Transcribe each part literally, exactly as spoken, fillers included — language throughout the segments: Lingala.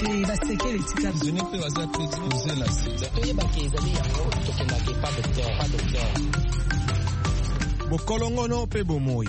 te basekele tika zone pe waza pe exposer la sida toye bakezali yango tokendake pas docteur pas docteur bokolongono pe bomoi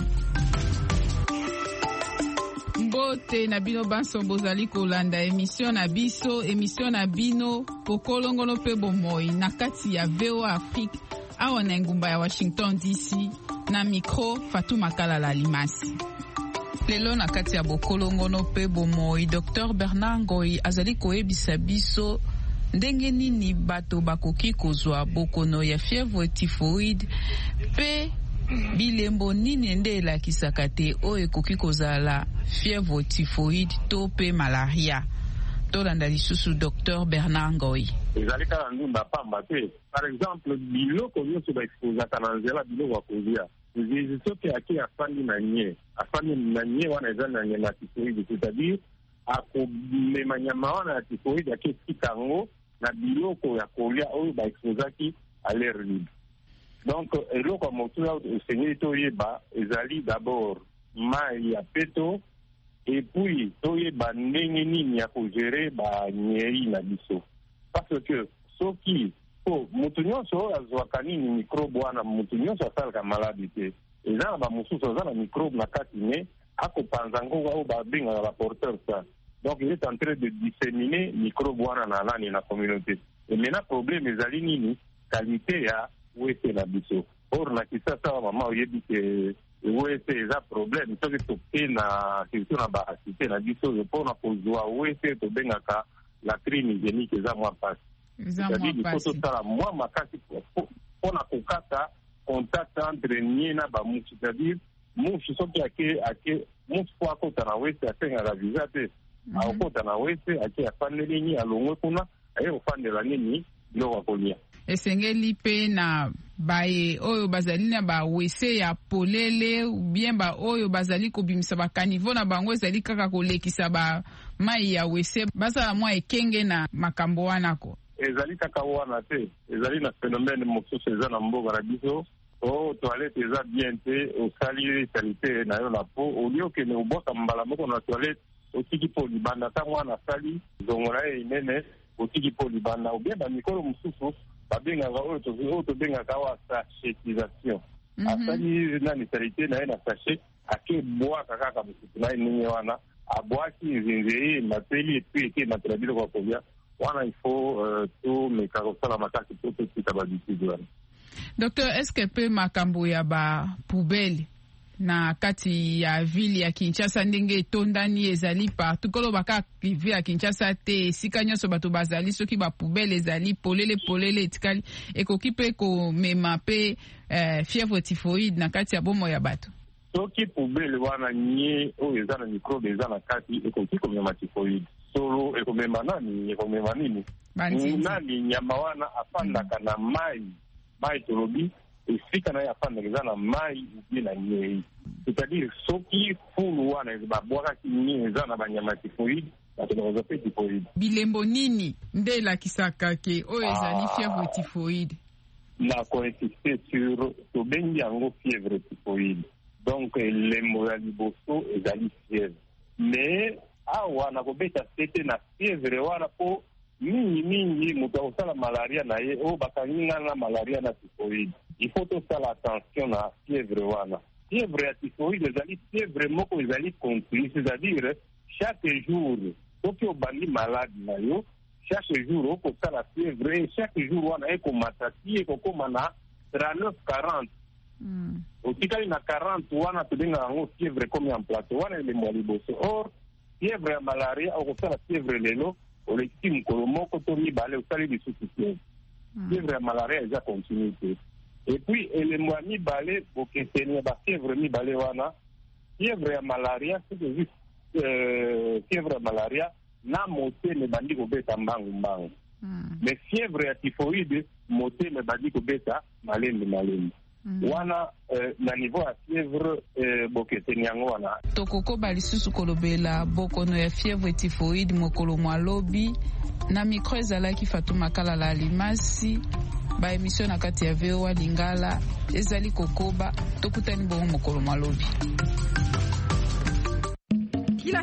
mbote na bino banso bozali kolanda emission na biso emission na bino bokolongono pe bomoi na kati ya V O A Afrique awa na engumba ya Washington D C na micro Fatou Makala la Limasi. Lelo na kati ya bokolongono pe bomoi Docteur Bernard Ngoyi azali koyebisa biso ndenge nini bato bakoki kozwa bokono ya fièvre typhoïde pe bilembo nini nde elakisaka te oyo ekoki kozala fièvre typhoïde to pe malaria. Tolanda lisusu Docteur Bernard Ngoyi. ezali kaka ndunda pamba te. Par exemple biloko nyonso baexposaka na nzela biloko akozia soki ake afandi na nye afandi na nye wana eza na nyama ya typhoïde, c'est-à-dire akomema nyama wana ya typhoïde ake esika yango na biloko ya kolia oyo baexposaki à l'air libre. Donc eloko ya motu osengeli toyeba ezali d'abord mai ya peto et puis toyeba ndenge nini ya kogere banyeri na biso, parce que soki po motu nyonso oyo azwaka nini microbe wana motu nyonso asalaka maladi te, eza na bamosusu aza na microbe na kati me akopanza ngo oyo babengaka baporteur ça. Donc il est en train de disséminer microbe wana na nani na communauté. Et maintenant problème ezali nini qualité ya wese na biso. Or na kisasa wa mama oyebi ke wese eza problème soki toke na surtout na baasite na biso mpona kozwa wese tobengaka latrine hygiénique eza mwa pasi. C'est-à-dire il faut totala mwa makasi mpona kokata contact entre nye na bamushi. C'est-à-dire mushi soki ake ake mushi po akota na wese asengaka visa te akota na wese ake afandeli nini alongwe kuna aye kofandela nini biloko akolia. Esengeli mpe na baye oyo bazali na bawese ya polele bien ba oyo bazali kobimisa bakanivo na bango ezali kaka kolekisa ba mai ya wese bazala mwa ekenge na makambo wana ko. Ezali kaka wana te, ezali na phénomène mosusu eza na mboka na biso. Oh, toilette eza bien te, osali qualité na yo na po, olio ke ne ubota mbala moko na toilette, otiki po libanda ta mwana sali, zongola e inene, otiki po libanda, ou bien ba mikolo mosusu, ba bengaka oyo to to bengaka wa sachétisation. Asali na ni qualité na na sachet, ake boa kaka ka mosusu na ni wana, abwaki zinzeri mateli et puis ke matrabilo kwa kobia. Wana il faut euh, tout mais karosala makasi pour tout ça ba disizo. Docteur, est-ce que peut makambo ya ba poubelle na kati ya ville ya Kinshasa ndenge tondani ezali partout kolo baka ville ya Kinshasa te sika nyoso bato bazali soki ba poubelle ezali polele polele etikali ekoki pe ko mema pe euh, fièvre typhoïde na kati ya bomo ya bato. Soki poubelle wana nye o ezana microbe ezana kati ekoki ko mema typhoïde. Solo ekomema nani ekomema nini nani nyama wana afandaka na mai mai tolobi esika na ye afandaka eza na mai ubie na nyei, c'est-à-dire soki fulu wana babwakaki nye eza na banyama typhoïde bato bakozwa pe typhoïde. Bilembo nini nde elakisaka ke oyo ezali fièvre typhoïde? Na koinsiste sur tobengi yango fièvre typhoïde, donc elembo ya liboso ezali fièvre mais awa na kobeta tete na fièvre wana po mingi mingi moto akosala malaria na ye oyo bakanginga na malaria na typhoïde. Il faut tosala attention na fièvre wana. Fièvre ya typhoïde ezali fièvre moko ezali continue, c'est-à-dire chaque jour soki obandi malade na yo chaque jour okosala fièvre et chaque jour wana ekomata ti ekokoma na trente-neuf quarante. Mm. Otikali na quarante wana tobengaka yango fièvre comme en plateau wana elembo ya liboso. Or fièvre ya malaria okosala fièvre lelo olekisi mokolo moko to mibale osali lisusu fièvre. Fièvre ya malaria eza continuité. Et puis elembo ya mibale bokeseni ya bafièvre mibale wana fièvre ya malaria c'est juste euh, fièvre ya malaria na motema ebandi kobeta mbangu mbangu. Mm. Mais fièvre ya typhoïde motema ebandi kobeta malembe malembe. Mm. Wana eh, na niveau ya fièvre eh, bokeseni yango wana tokokoba lisusu kolobela bokono ya fièvre typhoïde mokolo mwalobi na micro ezalaki Fatou Makala la Limasi ba émission na kati ya V O A Lingala ezali kokoba tokutani bongo mokolo mwalobi.